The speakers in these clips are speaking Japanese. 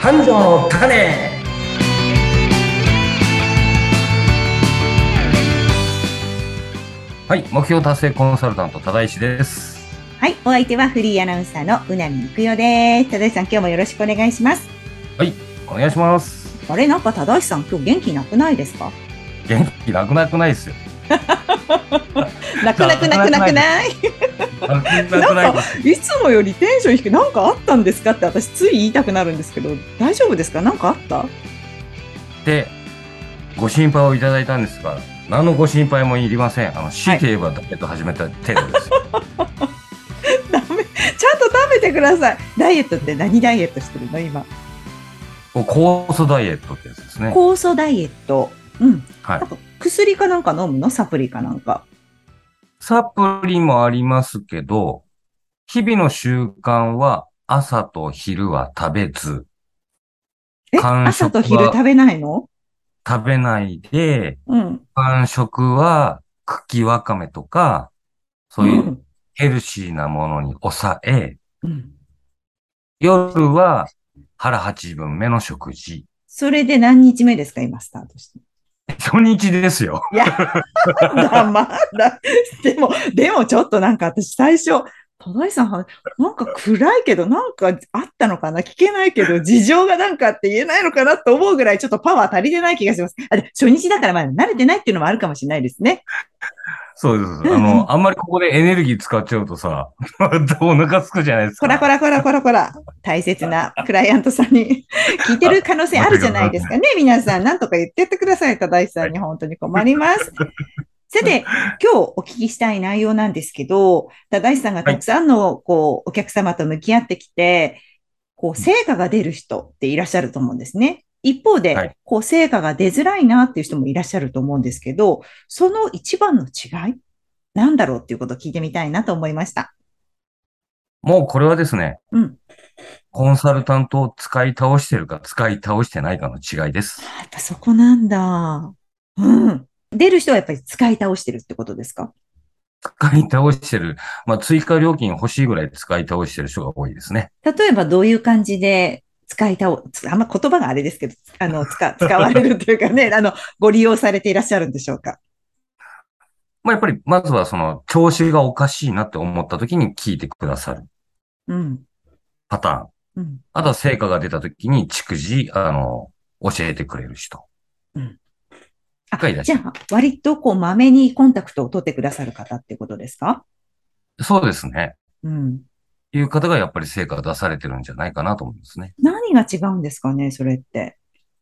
三条の種。はい、目標達成コンサルタント多田石です。 はい、お相手はフリーアナウンサーの宇波育代です。多田石さん、今日もよろしくお願いします。 はい、お願いします。 あれ、なんか多田石さん、今日元気なくないですか？ 元気なくないですよ。 なくないなんか、いつもよりテンション低く、なんかあったんですかって私つい言いたくなるんですけど、大丈夫ですか？なんかあった？ で、ご心配をいただいたんですが、何のご心配もいりません。強いて言えばダイエット始めた程度ですよ。 ダメ、ちゃんと食べてください。ダイエットって何ダイエットしてるの今？ 酵素ダイエットってやつですね。 酵素ダイエット。うん。 はい。 なんか薬かなんか飲むの？サプリかなんか。 サプリもありますけど、日々の習慣は朝と昼は食べず、間朝と食は昼食べないの？ 食べないで、 うん。 間食は茎わかめとか、そういううん。 ヘルシーなものに抑え、 うん。 夜は腹八分目の食事。 それで何日目ですか今スタートして？ 初日ですよ。 いや、まだ。でもちょっとなんか私最初、戸田井さん、なんか暗いけど、なんかあったのかな聞けないけど、事情がなんかって言えないのかなと思うぐらいちょっとパワー足りてない気がします。初日だからまだ慣れてないっていうのもあるかもしれないですね。 そうです。 うんうん。 あんまりここでエネルギー使っちゃうとさ、お腹すくじゃないですこらこか。 らこらこらこら。大切なクライアントさんに聞いてる可能性申しあるじゃな訳ございません。 いですかね。皆さん、なんとか言ってってください。戸田井さんに本当に困ります。さて、今日お聞きしたい内容なんですけど、正しさんがはい。 たくさんのお客様と向き合ってきて、成果が出る人っていらっしゃると思うんですね。一方で、 はい。 成果が出づらいなっていう人もいらっしゃると思うんですけど、その一番の違いなんだろうっていうことを聞いてみたいなと思いました。 もうこれはですね、 うん。 コンサルタントを使い倒してるか使い倒してないかの違いです。 やっぱそこなんだ。うん。出る人はやっぱり使い倒してるってことですか？ 使い倒してる。まあ、追加料金欲しいぐらい使い倒してる人が多いですね。 例えばどういう感じであんま言葉があれですけど、使われるというかね、ご利用されていらっしゃるんでしょうか？ まあ、やっぱり、まずはその、調子がおかしいなって思った時に聞いてくださるうん。 パターン。 うん。 あとは成果が出た時に逐次、教えてくれる人うん。じゃあ、 がいらっしゃる。 割とまめにコンタクトを取ってくださる方ってことですか？ そうですね。 うん。 いう方がやっぱり成果を出されてるんじゃないかなと思いますね。 何が違うんですかね、それって。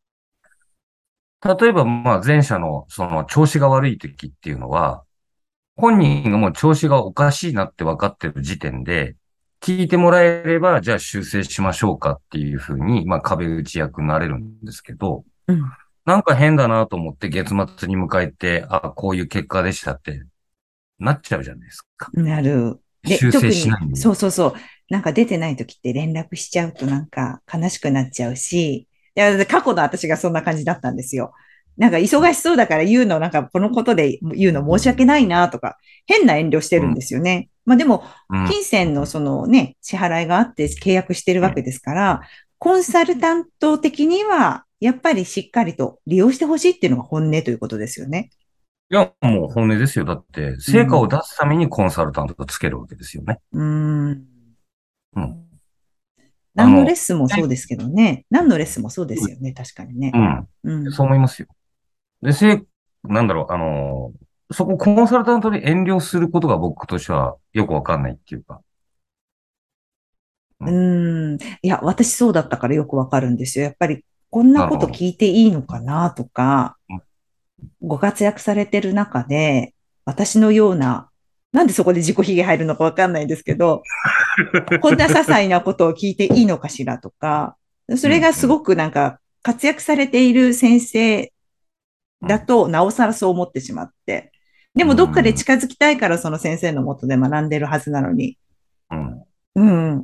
例えば、まあ、前者のその調子が悪い時っていうのは、本人がもう調子がおかしいなって分かってる時点で、聞いてもらえれば、じゃあ修正しましょうかっていうふうに、まあ壁打ち役になれるんですけど、 うん。 なんか変だなと思って月末に迎えて、あ、こういう結果でしたってなっちゃうじゃないですか。 なる。で、 修正特に、 しないんで。 そうそうそう。なんか出てない時って連絡しちゃうとなんか悲しくなっちゃうし、いや、過去の私がそんな感じだったんですよ。なんか忙しそうだから言うの、なんかこのことで言うの申し訳ないなとか、変な遠慮してるんうん、 ですよね。まあでも、 うん、 金銭のそのね、支払いがあって契約してるわけですから、コンサルタント的には、やっぱりしっかりと利用してほしいっていうのが本音ということですよね。 いや、もう本音ですよ。だって、成果をうん。 出すためにコンサルタントをつけるわけですよね。 うーん。 うん。あ何のレッの、 スンもそうですけどね。何のレッスンもそうですよね。確かにね。 うん。 うん。 そう思いますよ。で、なんだろう、そこコンサルタントに遠慮することが僕としてはよくわかんないっていうか。ううん。 ん。いや、私そうだったからよくわかるんですよ。やっぱり、こんななるほど。 こと聞いていいのかなとか、 うん。 ご活躍されてる中で、私のような、なんでそこで自己卑下入るのかわかんないんですけど、こんな些細なことを聞いていいのかしらとか、そうん。 れがすごくなんか活躍されている先生だと、なおさらそう思ってしまって。でうもどっかでん。 近づきたいからその先生のもとで学んでるはずなのに、 うん。 うん、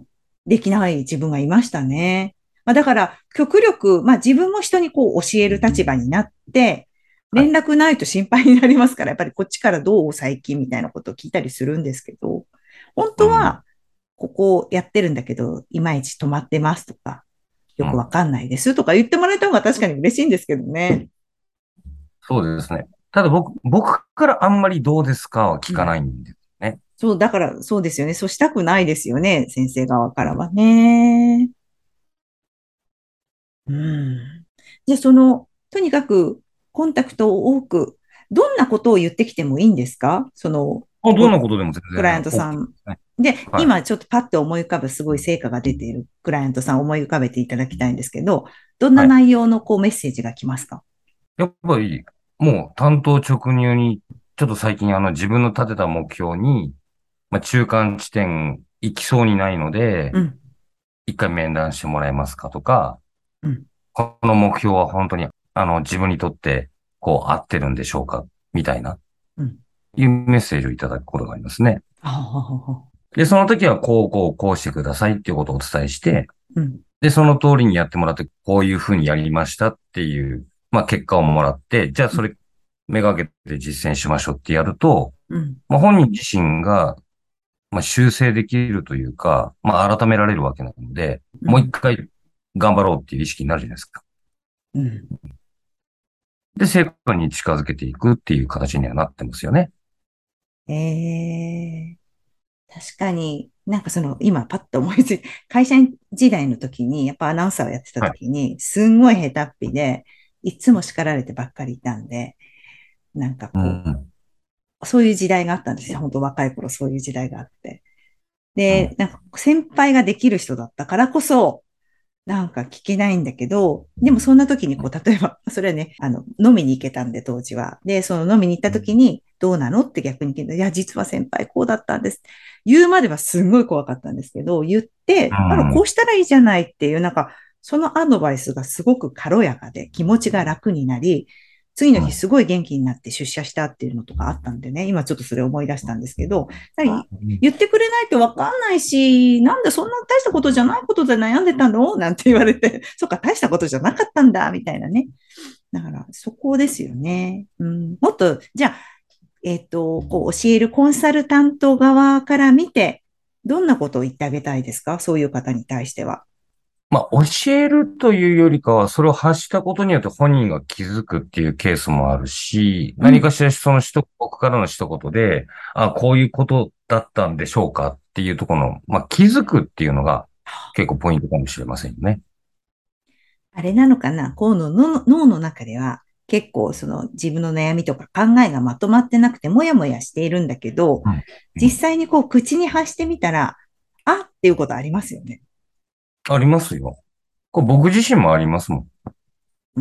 できない自分がいましたね。まあ、だから、極力、まあ自分も人に教える立場になって、連はい。 絡ないと心配になりますから、やっぱりこっちからどう最近みたいなことを聞いたりするんですけど、本うん。 当は、ここやってるんだけど、いまいち止まってますとか、 よくわかんないですとか言ってもらえた方が確かに嬉しいんですけどね。 そうですね。ただ僕からあんまりどうですかは聞かないんですね。 そう、だからそうですよね。そうしたくないですよね。先生側からはね。うん。じゃあとにかくコンタクトを多く、どんなことを言ってきてもいいんですか？ どんなことでも全クライアン然ト OK でさん。 すね。 で、 はい。 今ちょっとパッと思い浮かぶすごい成果が出ているクライアントさんを思い浮かべていただきたいんですけど、どんなはい。 内容のメッセージが来ますか？ やっぱり、もう担当直入に、ちょっと最近自分の立てた目標に、中間地点行きそうにないので、 うん、 一回面談してもらえますかとか、 うん、 この目標は本当に、自分にとって、合ってるんでしょうかみたいな、 うん。 いうメッセージをいただくことがありますね。 ああ、 で、その時は、こうしてくださいっていうことをお伝えして、 うん、 で、その通りにやってもらって、こういうふうにやりましたっていう、結果をもらって、じゃあうん、 それ、めがけて実践しましょうってやると、 うん、 本人自身が、修正できるというか、改められるわけなので、 うん、 もう一回頑張ろうっていう意識になるじゃないですか。 うん。 で、成果に近づけていくっていう形にはなってますよね。 ええ、確かに、なんか今パッと思いついて、会社員時代の時に、やっぱアナウンサーをやってたはい。 時に、すんごい下手っぴで、いつも叱られてばっかりいたんで、なんかうん。 そういう時代があったんですよ。本当若い頃そういう時代があって。で、 うん。 なんか先輩ができる人だったからこそ、なんか聞けないんだけど、でもそんな時に例えば、それはね、飲みに行けたんで当時は。で、その飲みに行った時に、どうなのって逆に聞いて、いや、実は先輩こうだったんです。言うまではすんごい怖かったんですけど、言って、こうしたらいいじゃないっていう、なんか、そのアドバイスがすごく軽やかで気持ちが楽になり、次のうん。 日すごい元気になって出社したっていうのとかあったんでね、今ちょっとそれを思い出したんですけど、言ってくれないとわかんないし、なんでそんな大したことじゃないことで悩んでたのなんて言われて、そっか、大したことじゃなかったんだ、みたいなね。だから、そこですよね。うん、もっと、じゃあ、教えるコンサルタント側から見て、どんなことを言ってあげたいですか？そういう方に対しては。 教えるというよりかは、それを発したことによって本人が気づくっていうケースもあるし、 うん、 何かしらその僕からの一言で、こういうことだったんでしょうかっていうところの、気づくっていうのが結構ポイントかもしれませんよね。 あれなのかな、こうの脳の中では結構自分の悩みとか考えがまとまってなくてもやもやしているんだけど、 うん。うん。 実際に口に発してみたら、あっていうことありますよね。 ありますよ。これ僕自身もありますもん。 うん。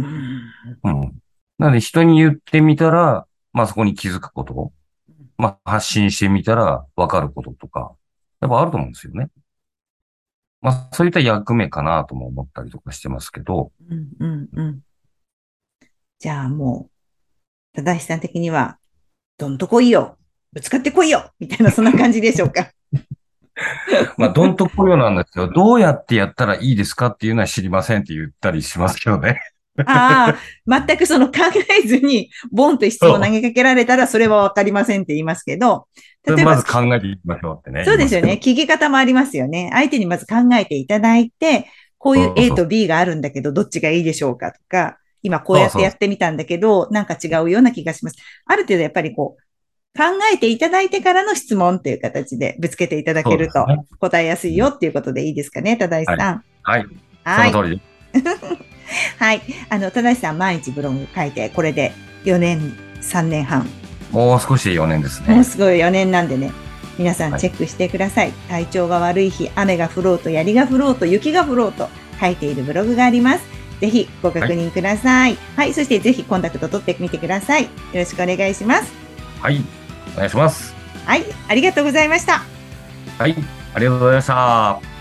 うん。なので人に言ってみたら、そこに気づくこと、発信してみたらわかることとか、やっぱあると思うんですよね。そういった役目かなとも思ったりとかしてますけど、 うん、うん、うん。じゃあもう、正しさん的には、どんとこいよ、ぶつかってこいよみたいな、そんな感じでしょうか。 どんとこよなんですけど、どうやってやったらいいですかっていうのは知りませんって言ったりしますけどね。 ああ、全く考えずに、ボンと質問を投そげかけられたら、それはわかりませんって言いますけど、 う。 例えば、 まず考えていきましょうってね、 そうですよね。 言いますけど。 聞き方もありますよね。相手にまず考えていただいて、こういうそう A そう。 と B があるんだけど、どっちがいいでしょうかとか、今こうやってそうそう。 やってみたんだけど、なんか違うような気がします。ある程度やっぱり考えていただいてからの質問っていう形でぶつけていただけるとそうですね。 答えやすいよっていうことでいいですかね、正石はい。 さん。 はい。そはい。 の通りです。 はい。正石さん毎日ブログ書いて、これで4年、3年半。 もう少しで4年ですね。 もうすごい4年なんでね。皆さんはい。 チェックしてください。体調が悪い日、雨が降ろうと、槍が降ろうと、雪が降ろうと書いているブログがあります。ぜひごはい。 確認ください。はい。そしてぜひコンタクト取ってみてください。よろしくお願いします。 はい。お願いします。 はい。ありがとうございました。 はい。ありがとうございました。